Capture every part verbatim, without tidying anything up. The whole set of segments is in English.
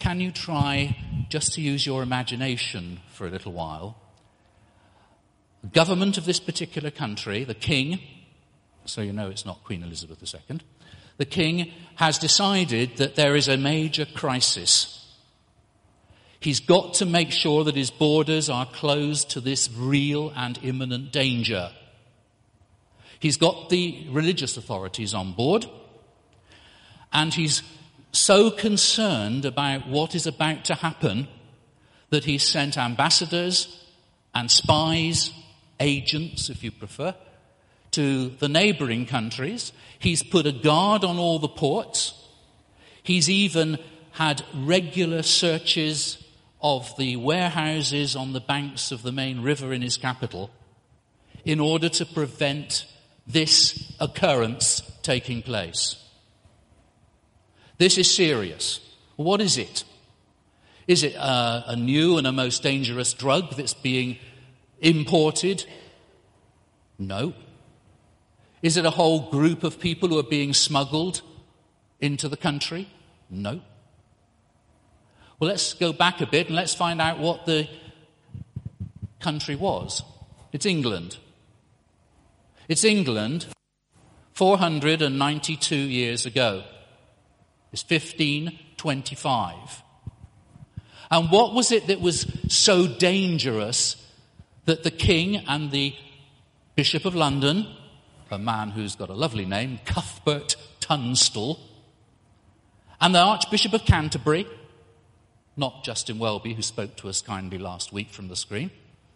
can you try just to use your imagination for a little while? The government of this particular country, the king, so you know it's not Queen Elizabeth the Second, the king has decided that there is a major crisis. He's got to make sure that his borders are closed to this real and imminent danger. He's got the religious authorities on board, and he's so concerned about what is about to happen that he's sent ambassadors and spies, agents if you prefer, to the neighbouring countries. He's put a guard on all the ports. He's even had regular searches of the warehouses on the banks of the main river in his capital in order to prevent this occurrence taking place. This is serious. What is it? Is it a, a new and a most dangerous drug that's being imported? No. Is it a whole group of people who are being smuggled into the country? No. Well, let's go back a bit and let's find out what the country was. It's England. It's England four hundred ninety-two years ago. It's fifteen twenty-five. And what was it that was so dangerous that the king and the Bishop of London, a man who's got a lovely name, Cuthbert Tunstall, and the Archbishop of Canterbury, not Justin Welby, who spoke to us kindly last week from the screen.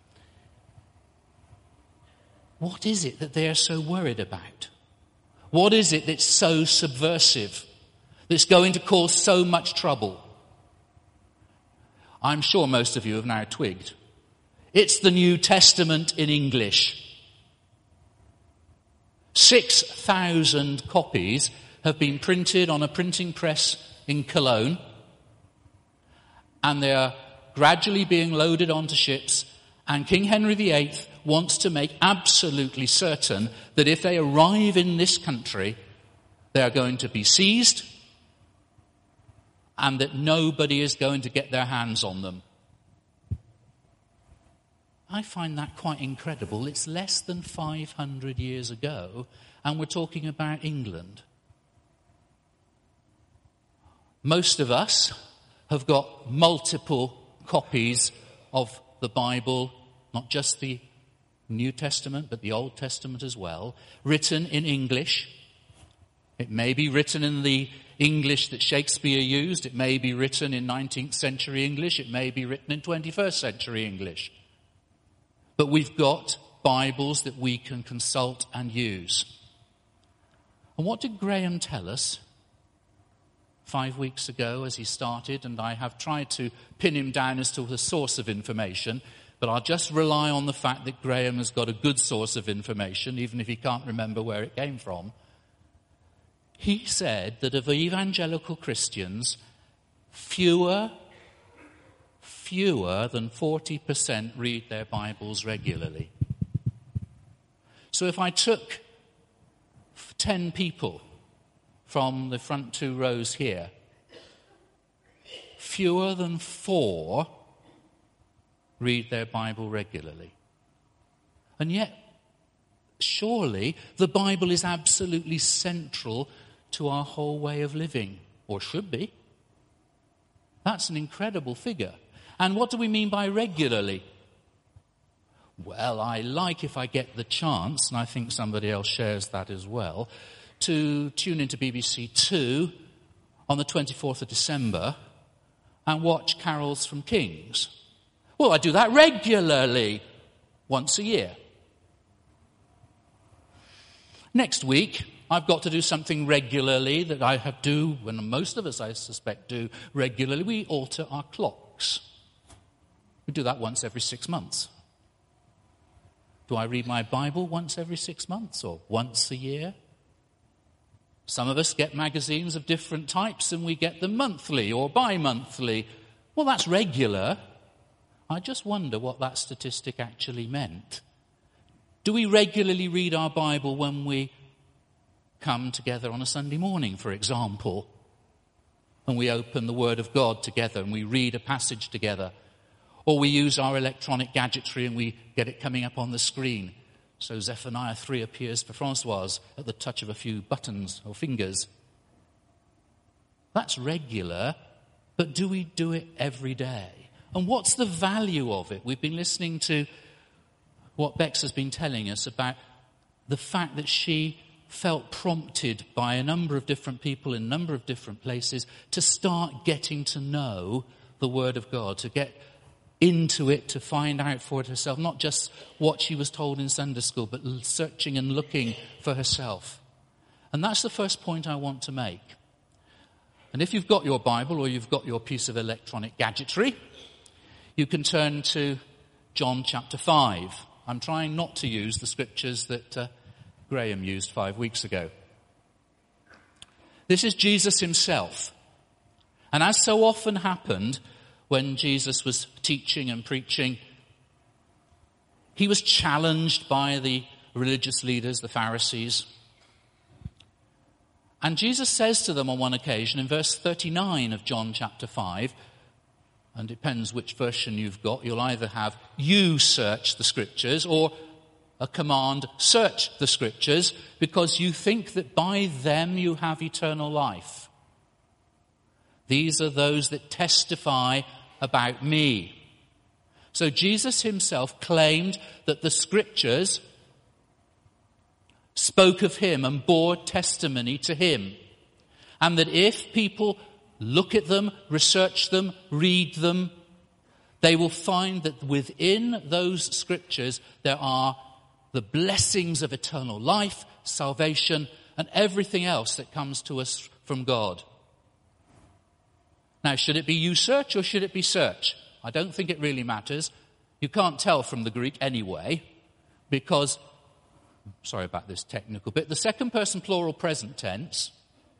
What is it that they are so worried about? What is it that's so subversive, that's going to cause so much trouble? I'm sure most of you have now twigged. It's the New Testament in English. Six thousand copies have been printed on a printing press in Cologne, and they are gradually being loaded onto ships, and King Henry the Eighth wants to make absolutely certain that if they arrive in this country, they are going to be seized and that nobody is going to get their hands on them. I find that quite incredible. It's less than five hundred years ago, and we're talking about England. Most of us have got multiple copies of the Bible, not just the New Testament, but the Old Testament as well, written in English. It may be written in the English that Shakespeare used. It may be written in nineteenth century English. It may be written in twenty-first century English. But we've got Bibles that we can consult and use. And what did Graham tell us five weeks ago as he started? And I have tried to pin him down as to the source of information, but I'll just rely on the fact that Graham has got a good source of information, even if he can't remember where it came from. He said that of evangelical Christians, fewer, fewer than forty percent read their Bibles regularly. So if I took ten people from the front two rows here, fewer than four read their Bible regularly. And yet, surely the Bible is absolutely central to our whole way of living, or should be. That's an incredible figure. And what do we mean by regularly? Well, I like, if I get the chance, and I think somebody else shares that as well, to tune into B B C Two on the twenty-fourth of December and watch Carols from Kings. Well, I do that regularly, once a year. Next week, I've got to do something regularly that I have do, when most of us, I suspect, do regularly. We alter our clocks. We do that once every six months. Do I read my Bible once every six months or once a year? Some of us get magazines of different types and we get them monthly or bi-monthly. Well, that's regular. I just wonder what that statistic actually meant. Do we regularly read our Bible when we come together on a Sunday morning, for example? and we open the Word of God together and we read a passage together. Or we use our electronic gadgetry and we get it coming up on the screen. So Zephaniah three appears for Francoise at the touch of a few buttons or fingers. That's regular, but do we do it every day? And what's the value of it? We've been listening to what Bex has been telling us about the fact that she felt prompted by a number of different people in a number of different places to start getting to know the Word of God, to get into it, to find out for it herself, not just what she was told in Sunday school, but searching and looking for herself. And that's the first point I want to make. And if you've got your Bible or you've got your piece of electronic gadgetry, you can turn to John chapter five. I'm trying not to use the scriptures that uh, Graham used five weeks ago. This is Jesus himself. And as so often happened when Jesus was teaching and preaching, he was challenged by the religious leaders, the Pharisees. And Jesus says to them on one occasion in verse thirty-nine of John chapter five, and it depends which version you've got, you'll either have "you search the scriptures" or a command, "search the scriptures, because you think that by them you have eternal life. These are those that testify about me." So Jesus himself claimed that the scriptures spoke of him and bore testimony to him. And that if people look at them, research them, read them, they will find that within those scriptures there are the blessings of eternal life, salvation, and everything else that comes to us from God. Now, should it be "you search" or should it be "search"? I don't think it really matters. You can't tell from the Greek anyway, because, sorry about this technical bit, the second person plural present tense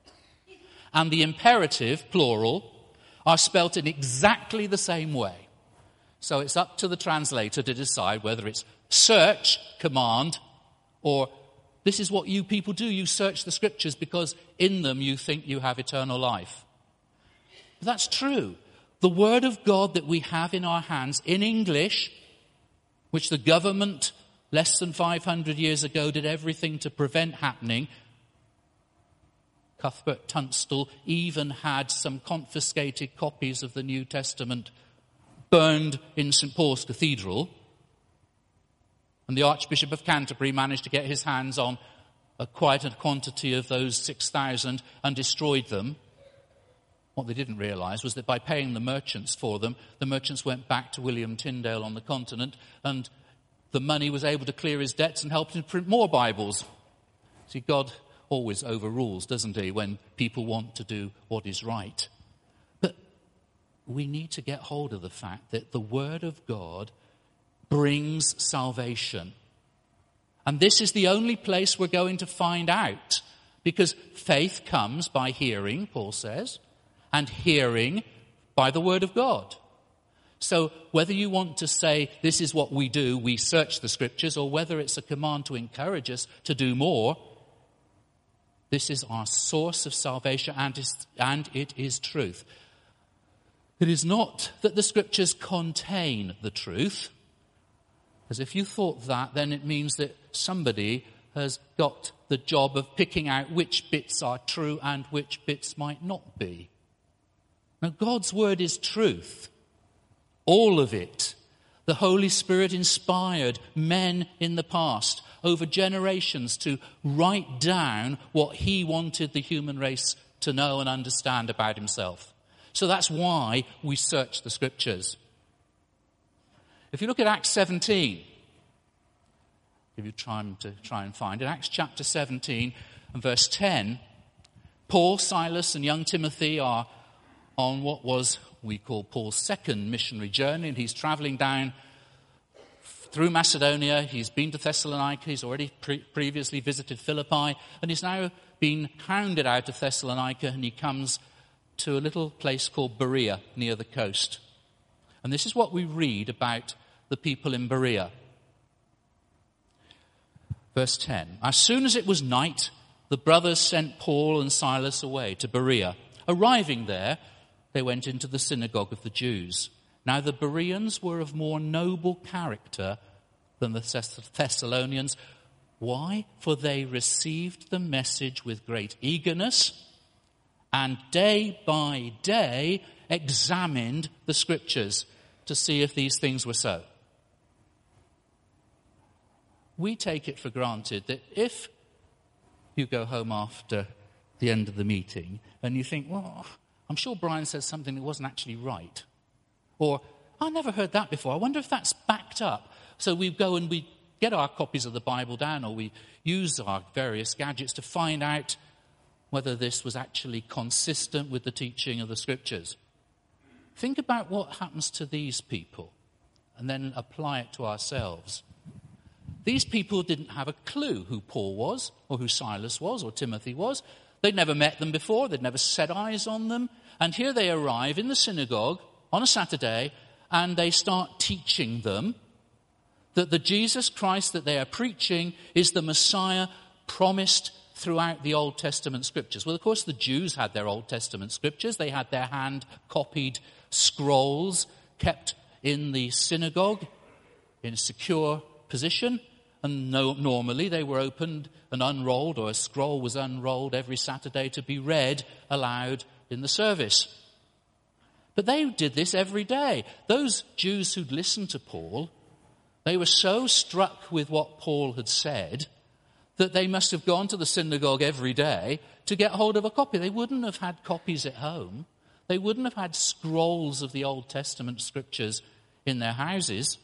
and the imperative plural are spelt in exactly the same way. So it's up to the translator to decide whether it's search, command, or this is what you people do. You search the scriptures because in them you think you have eternal life. But that's true. The Word of God that we have in our hands in English, which the government less than five hundred years ago did everything to prevent happening. Cuthbert Tunstall even had some confiscated copies of the New Testament burned in Saint Paul's Cathedral. And the Archbishop of Canterbury managed to get his hands on a, quite a quantity of those six thousand and destroyed them. What they didn't realise was that by paying the merchants for them, the merchants went back to William Tyndale on the continent, and the money was able to clear his debts and help him print more Bibles. See, God always overrules, doesn't he, when people want to do what is right. But we need to get hold of the fact that the Word of God brings salvation. And this is the only place we're going to find out, because faith comes by hearing, Paul says, and hearing by the Word of God. So whether you want to say this is what we do, we search the scriptures, or whether it's a command to encourage us to do more, this is our source of salvation, and, is, and it is truth. It is not that the scriptures contain the truth, as if you thought that, then it means that somebody has got the job of picking out which bits are true and which bits might not be. Now, God's word is truth. All of it. The Holy Spirit inspired men in the past over generations to write down what he wanted the human race to know and understand about himself. So that's why we search the scriptures. If you look at Acts seventeen, give you time to try and find it, Acts chapter seventeen and verse ten, Paul, Silas and young Timothy are on what was, we call Paul's second missionary journey, and he's travelling down through Macedonia. He's been to Thessalonica. He's already pre- previously visited Philippi, and he's now been hounded out of Thessalonica, and he comes to a little place called Berea near the coast. And this is what we read about the people in Berea. Verse ten, as soon as it was night, the brothers sent Paul and Silas away to Berea, Arriving there, they went into the synagogue of the Jews. Now the Bereans were of more noble character than the Thessalonians. Why? For they received the message with great eagerness and day by day examined the scriptures to see if these things were so. We take it for granted that if you go home after the end of the meeting and you think, well, I'm sure Brian said something that wasn't actually right. Or, I never heard that before. I wonder if that's backed up. So we go and we get our copies of the Bible down, or we use our various gadgets to find out whether this was actually consistent with the teaching of the scriptures. Think about what happens to these people and then apply it to ourselves. These people didn't have a clue who Paul was, or who Silas was, or Timothy was. They'd never met them before. They'd never set eyes on them. And here they arrive in the synagogue on a Saturday, and they start teaching them that the Jesus Christ that they are preaching is the Messiah promised throughout the Old Testament scriptures. Well, of course, the Jews had their Old Testament scriptures. They had their hand-copied scrolls kept in the synagogue in a secure position. And no, normally they were opened and unrolled, or a scroll was unrolled every Saturday to be read aloud in the service. But they did this every day. Those Jews who'd listened to Paul, they were so struck with what Paul had said that they must have gone to the synagogue every day to get hold of a copy. They wouldn't have had copies at home. They wouldn't have had scrolls of the Old Testament scriptures in their houses.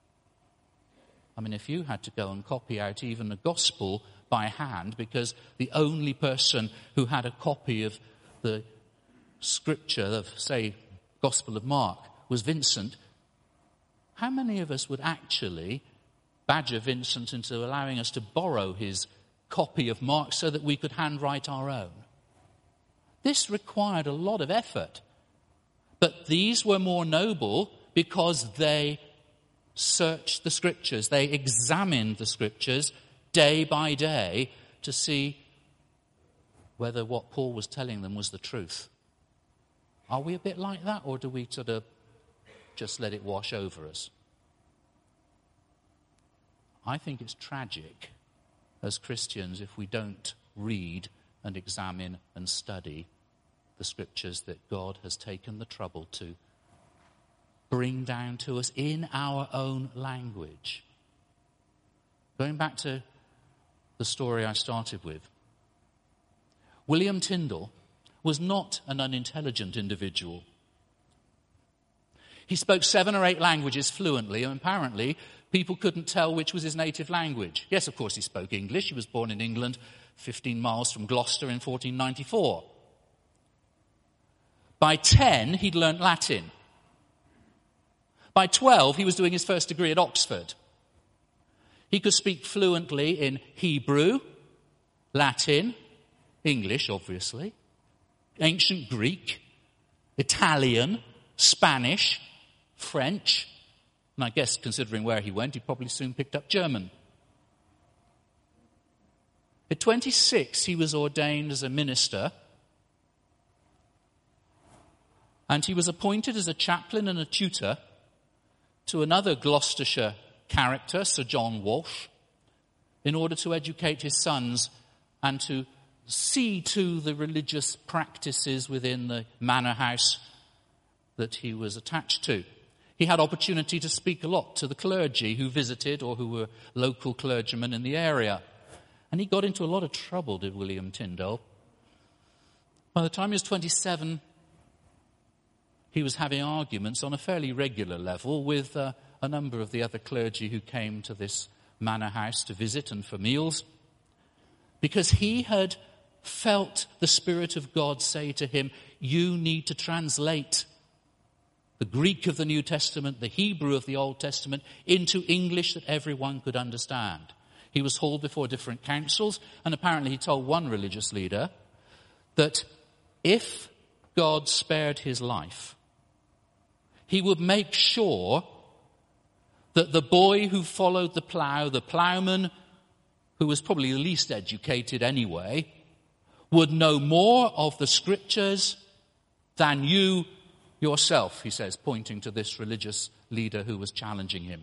I mean, if you had to go and copy out even a gospel by hand because the only person who had a copy of the scripture of, say, Gospel of Mark was Vincent, how many of us would actually badger Vincent into allowing us to borrow his copy of Mark so that we could handwrite our own? This required a lot of effort. But these were more noble because they searched the scriptures. They examined the scriptures day by day to see whether what Paul was telling them was the truth. Are we a bit like that, or do we sort of just let it wash over us? I think it's tragic as Christians if we don't read and examine and study the scriptures that God has taken the trouble to bring down to us in our own language. Going back to the story I started with, William Tyndale was not an unintelligent individual. He spoke seven or eight languages fluently, and apparently people couldn't tell which was his native language. Yes, of course, he spoke English. He was born in England, fifteen miles from Gloucester in fourteen ninety-four. By ten, he'd learnt Latin. By twelve, he was doing his first degree at Oxford. He could speak fluently in Hebrew, Latin, English, obviously, ancient Greek, Italian, Spanish, French, and I guess considering where he went, he probably soon picked up German. At twenty-six, he was ordained as a minister, and he was appointed as a chaplain and a tutor to another Gloucestershire character, Sir John Walsh, in order to educate his sons and to see to the religious practices within the manor house that he was attached to. He had opportunity to speak a lot to the clergy who visited or who were local clergymen in the area. And he got into a lot of trouble, did William Tyndale. By the time he was twenty-seven, he was having arguments on a fairly regular level with uh, a number of the other clergy who came to this manor house to visit and for meals, because he had felt the Spirit of God say to him, you need to translate the Greek of the New Testament, the Hebrew of the Old Testament, into English that everyone could understand. He was hauled before different councils, and apparently he told one religious leader that if God spared his life, he would make sure that the boy who followed the plough, the ploughman, who was probably the least educated anyway, would know more of the scriptures than you yourself, he says, pointing to this religious leader who was challenging him.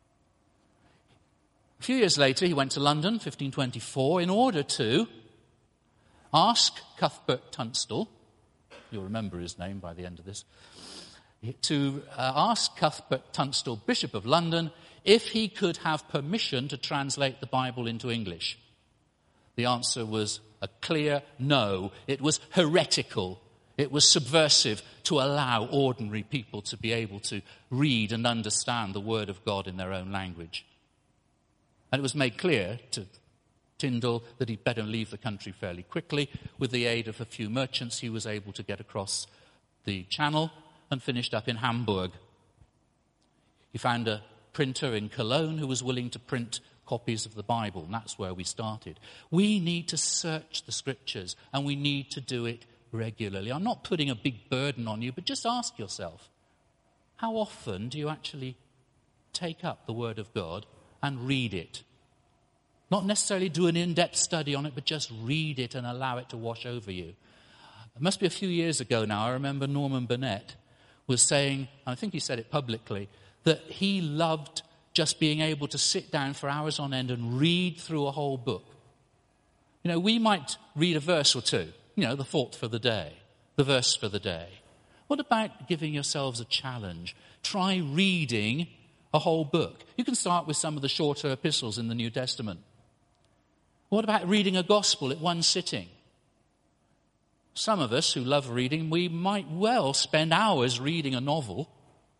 A few years later, he went to London, fifteen twenty-four, in order to ask Cuthbert Tunstall, you'll remember his name by the end of this, to uh, ask Cuthbert Tunstall, Bishop of London, if he could have permission to translate the Bible into English. The answer was a clear no. It was heretical. It was subversive to allow ordinary people to be able to read and understand the Word of God in their own language. And it was made clear to Tyndall that he'd better leave the country fairly quickly. With the aid of a few merchants, he was able to get across the channel and finished up in Hamburg. He found a printer in Cologne who was willing to print copies of the Bible, and that's where we started. We need to search the Scriptures, and we need to do it regularly. I'm not putting a big burden on you, but just ask yourself, how often do you actually take up the Word of God and read it? Not necessarily do an in-depth study on it, but just read it and allow it to wash over you. It must be a few years ago now. I remember Norman Burnett was saying, and I think he said it publicly, that he loved just being able to sit down for hours on end and read through a whole book. You know, we might read a verse or two, you know, the thought for the day, the verse for the day. What about giving yourselves a challenge? Try reading a whole book. You can start with some of the shorter epistles in the New Testament. What about reading a gospel at one sitting? Some of us who love reading, we might well spend hours reading a novel.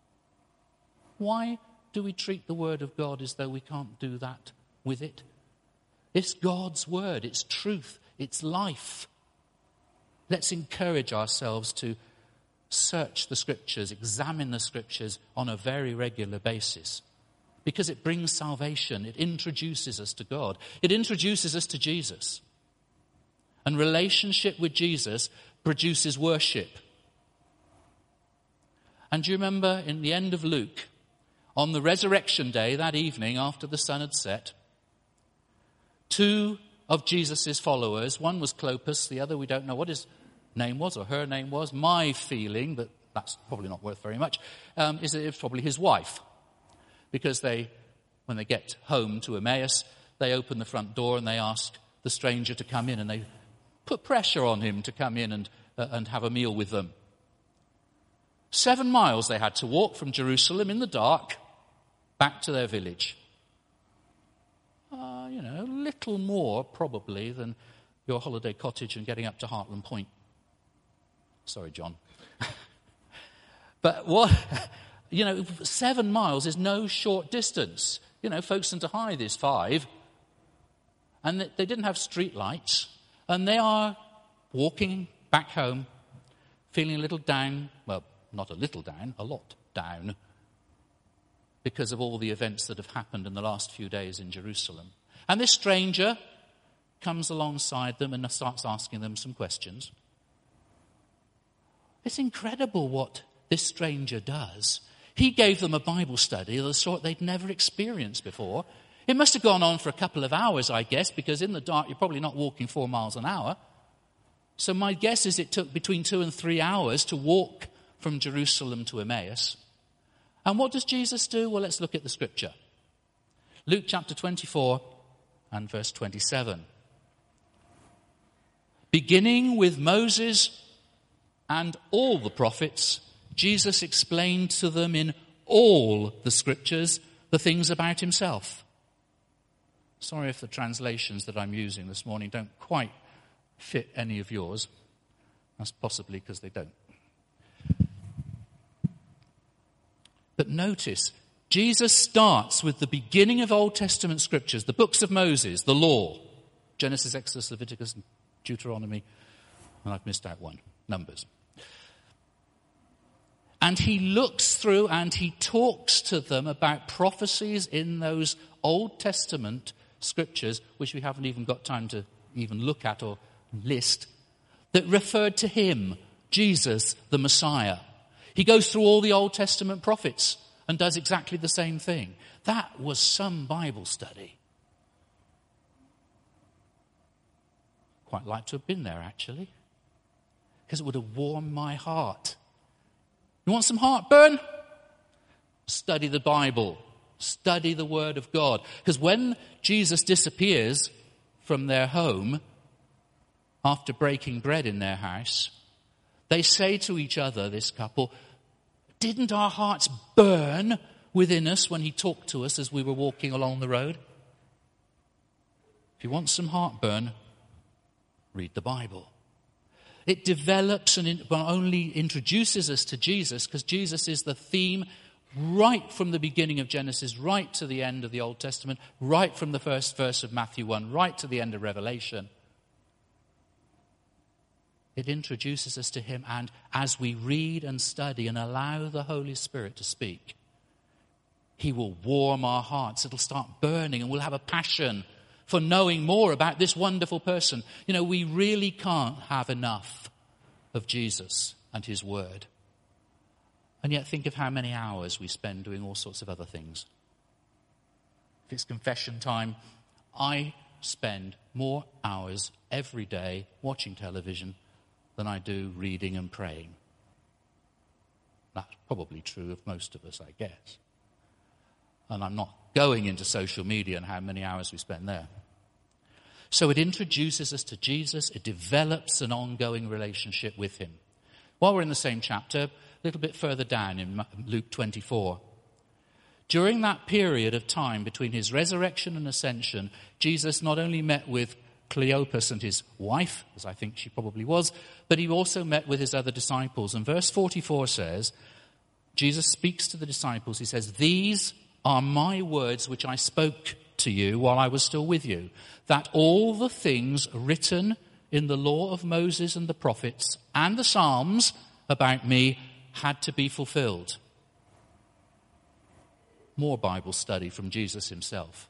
Why do we treat the Word of God as though we can't do that with it? It's God's Word, it's truth, it's life. Let's encourage ourselves to search the Scriptures, examine the Scriptures on a very regular basis. Because it brings salvation, it introduces us to God, it introduces us to Jesus. And relationship with Jesus produces worship. And do you remember in the end of Luke, on the resurrection day, that evening after the sun had set, two of Jesus' followers, one was Clopas, the other we don't know what his name was or her name was. My feeling, but that's probably not worth very much, um, is that it was probably his wife. Because they, when they get home to Emmaus, they open the front door and they ask the stranger to come in, and they put pressure on him to come in and, uh, and have a meal with them. Seven miles they had to walk from Jerusalem in the dark back to their village. Uh, you know, a little more probably than your holiday cottage and getting up to Hartland Point. Sorry, John. But what, you know, seven miles is no short distance. You know, Folkestone to Hythe is five. And they didn't have street lights. And they are walking back home, feeling a little down. Well, not a little down, a lot down. Because of all the events that have happened in the last few days in Jerusalem. And this stranger comes alongside them and starts asking them some questions. It's incredible what this stranger does. He gave them a Bible study of the sort they'd never experienced before. It must have gone on for a couple of hours, I guess, because in the dark you're probably not walking four miles an hour. So my guess is it took between two and three hours to walk from Jerusalem to Emmaus. And what does Jesus do? Well, let's look at the scripture. Luke chapter twenty-four and verse twenty-seven. Beginning with Moses and all the prophets, Jesus explained to them in all the scriptures the things about himself. Sorry if the translations that I'm using this morning don't quite fit any of yours. That's possibly because they don't. But notice, Jesus starts with the beginning of Old Testament scriptures, the books of Moses, the law, Genesis, Exodus, Leviticus, and Deuteronomy, and I've missed out one, Numbers. And he looks through and he talks to them about prophecies in those Old Testament scriptures, which we haven't even got time to even look at or list, that referred to him, Jesus, the Messiah. He goes through all the Old Testament prophets and does exactly the same thing. That was some Bible study. Quite like to have been there, actually. because it would have warmed my heart. You want some heartburn? Study the Bible. Study the Word of God. Because when Jesus disappears from their home after breaking bread in their house, they say to each other, this couple, didn't our hearts burn within us when he talked to us as we were walking along the road? If you want some heartburn, read the Bible. It develops and not only introduces us to Jesus, because Jesus is the theme right from the beginning of Genesis, right to the end of the Old Testament, right from the first verse of Matthew one, right to the end of Revelation. It introduces us to him, and as we read and study and allow the Holy Spirit to speak, he will warm our hearts. It'll start burning and we'll have a passion for knowing more about this wonderful person. You know, we really can't have enough of Jesus and his word. And yet think of how many hours we spend doing all sorts of other things. If it's confession time, I spend more hours every day watching television than I do reading and praying. That's probably true of most of us, I guess. And I'm not going into social media and how many hours we spend there. So it introduces us to Jesus. It develops an ongoing relationship with him. While we're in the same chapter, a little bit further down in Luke twenty-four. During that period of time between his resurrection and ascension, Jesus not only met with Cleopas and his wife, as I think she probably was, but he also met with his other disciples. And verse forty-four says, Jesus speaks to the disciples. He says, "These are my words which I spoke to you while I was still with you, that all the things written in the law of Moses and the prophets and the Psalms about me had to be fulfilled." More Bible study from Jesus himself.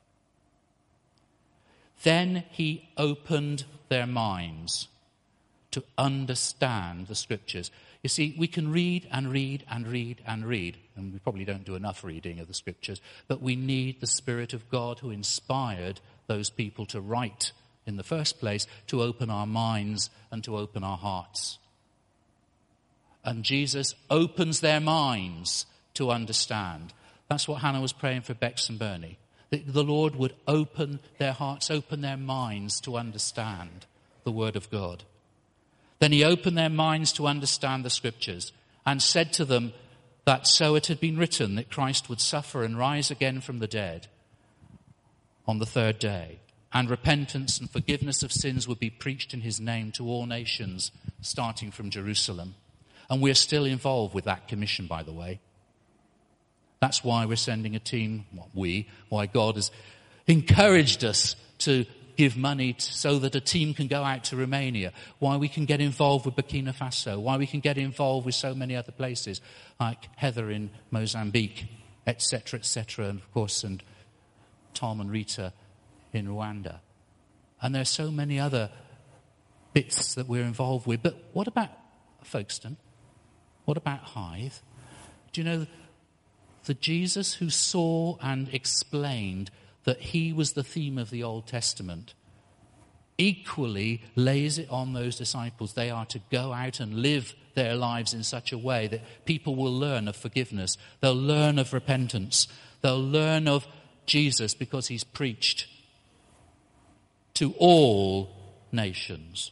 Then he opened their minds to understand the scriptures. You see, we can read and read and read and read, and we probably don't do enough reading of the scriptures, but we need the Spirit of God who inspired those people to write in the first place, to open our minds and to open our hearts. And Jesus opens their minds to understand. That's what Hannah was praying for Bex and Bernie. That the Lord would open their hearts, open their minds to understand the Word of God. Then he opened their minds to understand the scriptures and said to them that so it had been written that Christ would suffer and rise again from the dead on the third day, and repentance and forgiveness of sins would be preached in his name to all nations, starting from Jerusalem. And we're still involved with that commission, by the way. That's why we're sending a team, well, we, why God has encouraged us to give money to, so that a team can go out to Romania, why we can get involved with Burkina Faso, why we can get involved with so many other places, like Heather in Mozambique, et cetera, et cetera, and of course, and Tom and Rita in Rwanda. And there are so many other bits that we're involved with. But what about Folkestone? What about Hythe? Do you know the Jesus who saw and explained that he was the theme of the Old Testament equally lays it on those disciples? They are to go out and live their lives in such a way that people will learn of forgiveness. They'll learn of repentance. They'll learn of Jesus because he's preached to all nations.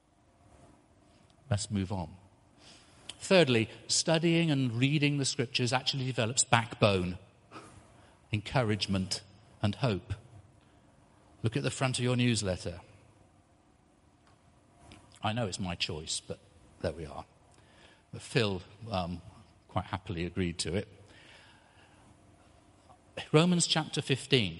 Let's move on. Thirdly, studying and reading the scriptures actually develops backbone, encouragement, and hope. Look at the front of your newsletter. I know it's my choice, but there we are. But Phil um, quite happily agreed to it. Romans chapter fifteen.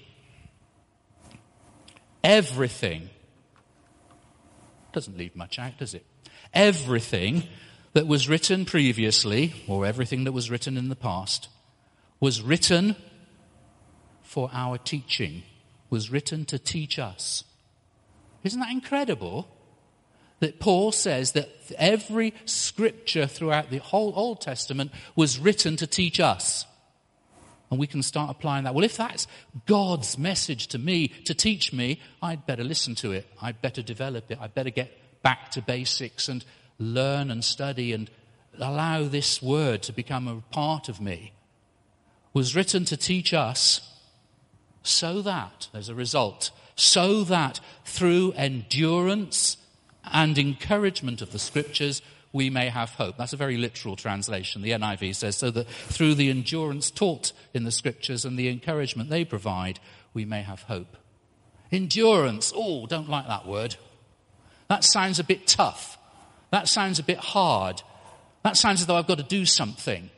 Everything, doesn't leave much out, does it? Everything that was written previously, or everything that was written in the past, was written for our teaching, was written to teach us. Isn't that incredible? That Paul says that every scripture throughout the whole Old Testament was written to teach us. And we can start applying that. Well, if that's God's message to me, to teach me, I'd better listen to it. I'd better develop it. I'd better get back to basics and learn and study and allow this word to become a part of me, was written to teach us so that, as a result, so that through endurance and encouragement of the Scriptures, we may have hope. That's a very literal translation. The N I V says, so that through the endurance taught in the Scriptures and the encouragement they provide, we may have hope. Endurance. Oh, don't like that word. That sounds a bit tough. That sounds a bit hard. That sounds as though I've got to do something.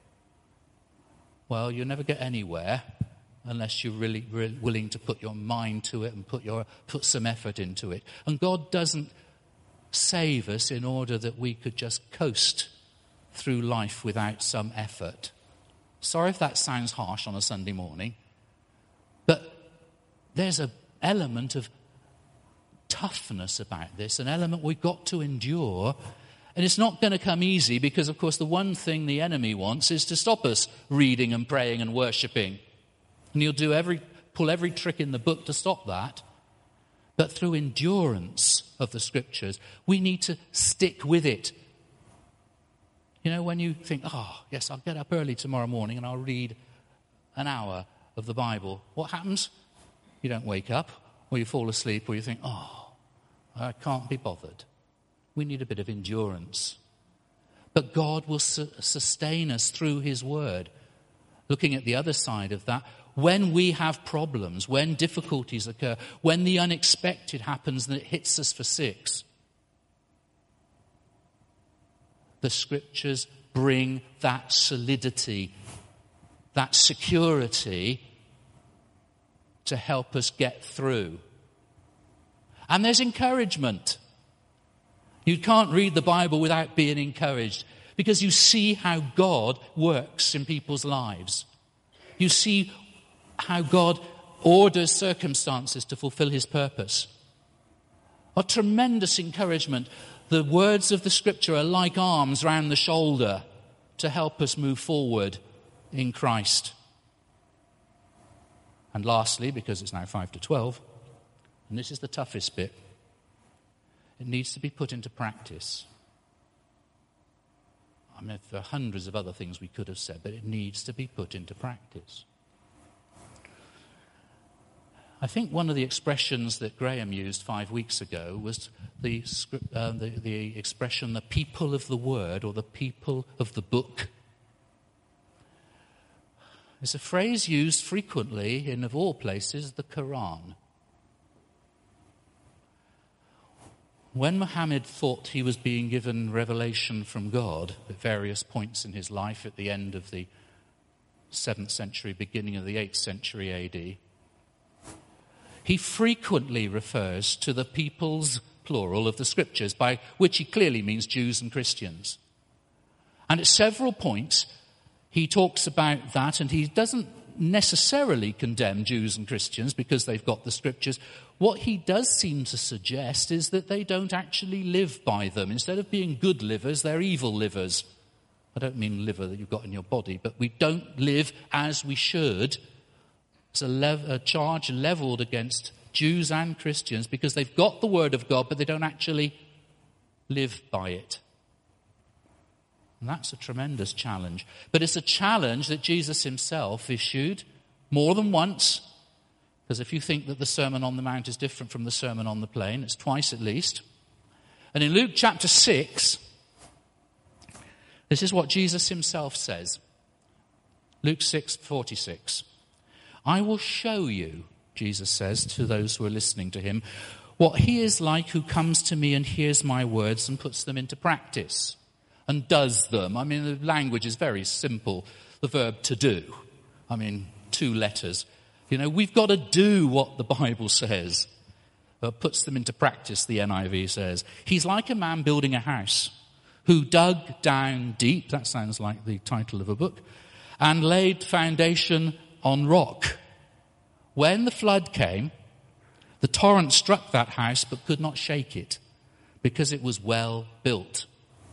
Well, you'll never get anywhere unless you're really, really willing to put your mind to it and put your put some effort into it. And God doesn't save us in order that we could just coast through life without some effort. Sorry if that sounds harsh on a Sunday morning, but there's an element of toughness about this, an element we've got to endure. And it's not going to come easy because, of course, the one thing the enemy wants is to stop us reading and praying and worshipping. And he'll do every, pull every trick in the book to stop that. But through endurance of the Scriptures, we need to stick with it. You know, when you think, oh, yes, I'll get up early tomorrow morning and I'll read an hour of the Bible. What happens? You don't wake up, or you fall asleep, or you think, oh, I can't be bothered. We need a bit of endurance. But God will su- sustain us through his word. Looking at the other side of that, when we have problems, when difficulties occur, when the unexpected happens and it hits us for six, the Scriptures bring that solidity, that security to help us get through. And there's encouragement. You can't read the Bible without being encouraged because you see how God works in people's lives. You see how God orders circumstances to fulfill his purpose. A tremendous encouragement. The words of the Scripture are like arms round the shoulder to help us move forward in Christ. And lastly, because it's now five to twelve, and this is the toughest bit, it needs to be put into practice. I mean, there are hundreds of other things we could have said, but it needs to be put into practice. I think one of the expressions that Graham used five weeks ago was the, uh, the, the expression, the people of the word, or the people of the book. It's a phrase used frequently in, of all places, the Quran. When Muhammad thought he was being given revelation from God at various points in his life at the end of the seventh century, beginning of the eighth century A D, he frequently refers to the peoples, plural, of the Scriptures, by which he clearly means Jews and Christians. And at several points, he talks about that, and he doesn't necessarily condemn Jews and Christians because they've got the Scriptures. What he does seem to suggest is that they don't actually live by them. Instead of being good livers, they're evil livers. I don't mean liver that you've got in your body, but we don't live as we should. It's a, lev- a charge leveled against Jews and Christians because they've got the Word of God, but they don't actually live by it. And that's a tremendous challenge. But it's a challenge that Jesus himself issued more than once. Because if you think that the Sermon on the Mount is different from the Sermon on the Plain, it's twice at least. And in Luke chapter six, this is what Jesus himself says. Luke six forty-six. I will show you, Jesus says to those who are listening to him, what he is like who comes to me and hears my words and puts them into practice and does them. I mean, the language is very simple. The verb to do. I mean, two letters. You know, we've got to do what the Bible says. Uh, puts them into practice, the N I V says. He's like a man building a house who dug down deep, that sounds like the title of a book, and laid foundation on rock. When the flood came, the torrent struck that house but could not shake it because it was well built.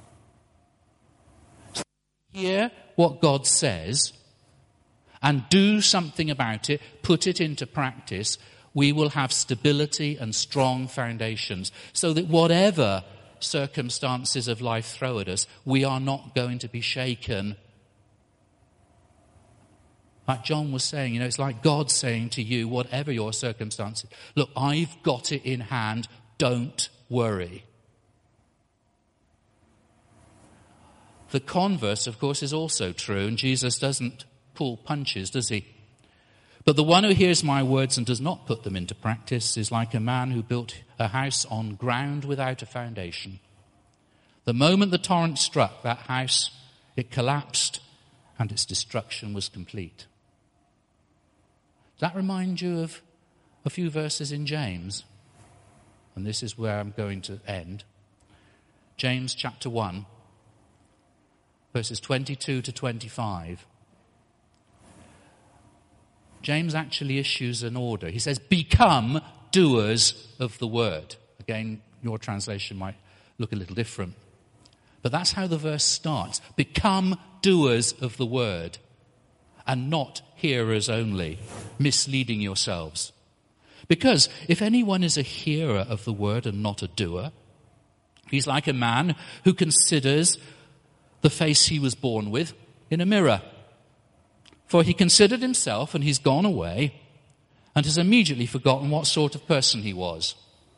So hear what God says and do something about it, put it into practice, we will have stability and strong foundations so that whatever circumstances of life throw at us, we are not going to be shaken. Like John was saying, you know, it's like God saying to you, whatever your circumstances, look, I've got it in hand, don't worry. The converse, of course, is also true, and Jesus doesn't pull punches, does he? But the one who hears my words and does not put them into practice is like a man who built a house on ground without a foundation. The moment the torrent struck that house, it collapsed and its destruction was complete. Does that remind you of a few verses in James? And this is where I'm going to end. James chapter one, verses twenty-two to twenty-five. James actually issues an order. He says, become doers of the word. Again, your translation might look a little different. But that's how the verse starts. Become doers of the word and not hearers only, misleading yourselves. Because if anyone is a hearer of the word and not a doer, he's like a man who considers the face he was born with in a mirror. For he considered himself and he's gone away and has immediately forgotten what sort of person he was.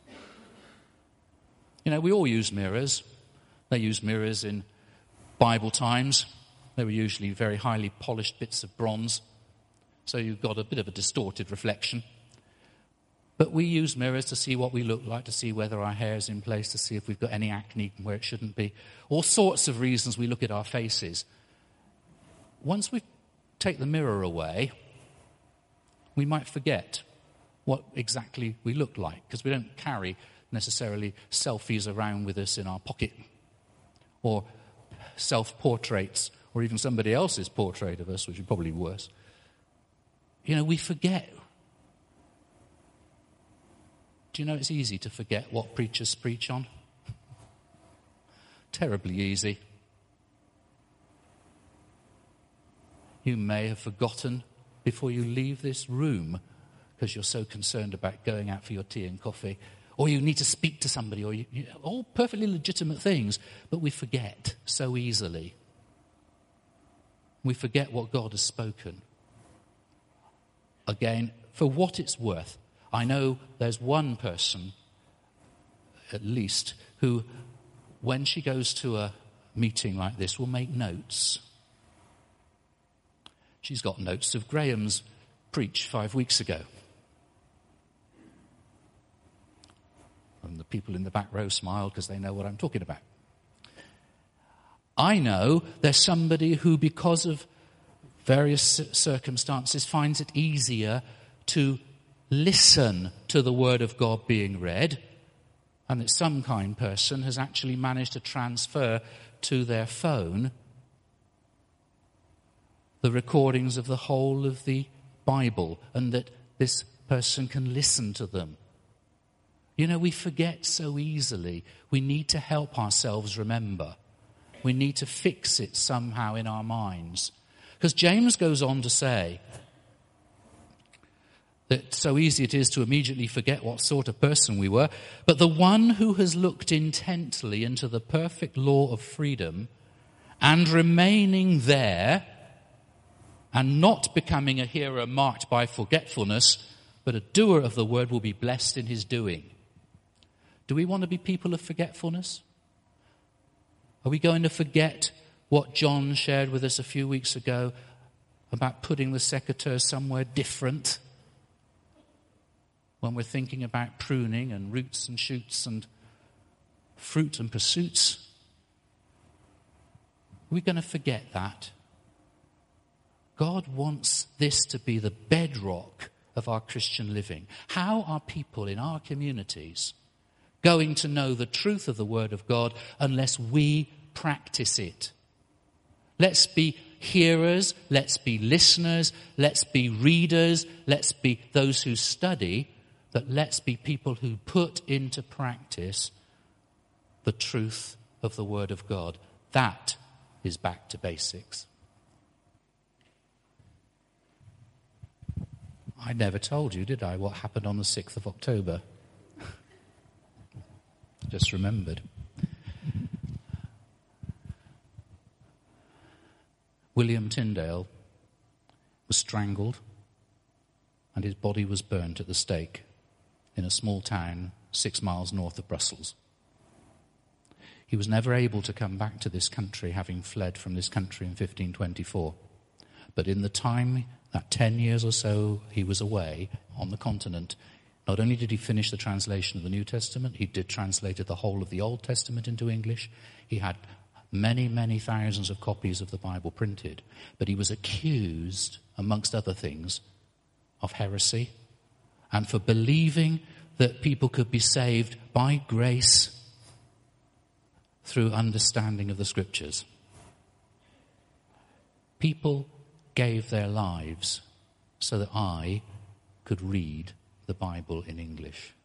You know, we all use mirrors. They used mirrors in Bible times. They were usually very highly polished bits of bronze. So you've got a bit of a distorted reflection. But we use mirrors to see what we look like, to see whether our hair is in place, to see if we've got any acne where it shouldn't be. All sorts of reasons we look at our faces. Once we take the mirror away, we might forget what exactly we look like, because we don't carry necessarily selfies around with us in our pocket, or self-portraits, or even somebody else's portrait of us, which is probably worse. You know, we forget. Do you know it's easy to forget what preachers preach on? Terribly easy. You may have forgotten before you leave this room because you're so concerned about going out for your tea and coffee, or you need to speak to somebody, or you, you, all perfectly legitimate things, but we forget so easily. We forget what God has spoken. Again, for what it's worth, I know there's one person, at least, who, when she goes to a meeting like this, will make notes. She's got notes of Graham's preach five weeks ago. And the people in the back row smile because they know what I'm talking about. I know there's somebody who, because of various circumstances, finds it easier to listen to the word of God being read, and that some kind person has actually managed to transfer to their phone the recordings of the whole of the Bible, and that this person can listen to them. You know, we forget so easily. We need to help ourselves remember. We need to fix it somehow in our minds. Because James goes on to say that so easy it is to immediately forget what sort of person we were, but the one who has looked intently into the perfect law of freedom and remaining there, and not becoming a hearer marked by forgetfulness, but a doer of the word, will be blessed in his doing. Do we want to be people of forgetfulness? Are we going to forget what John shared with us a few weeks ago about putting the secateurs somewhere different when we're thinking about pruning and roots and shoots and fruit and pursuits? Are we going to forget that? God wants this to be the bedrock of our Christian living. How are people in our communities going to know the truth of the Word of God unless we practice it? Let's be hearers, let's be listeners, let's be readers, let's be those who study, but let's be people who put into practice the truth of the Word of God. That is back to basics. I never told you, did I, what happened on the sixth of October? Just remembered. William Tyndale was strangled and his body was burnt at the stake in a small town six miles north of Brussels. He was never able to come back to this country, having fled from this country in fifteen twenty-four. But in the time, that ten years or so he was away on the continent, not only did he finish the translation of the New Testament, he did translate the whole of the Old Testament into English. He had many, many thousands of copies of the Bible printed. But he was accused, amongst other things, of heresy and for believing that people could be saved by grace through understanding of the Scriptures. People gave their lives so that I could read the Bible in English.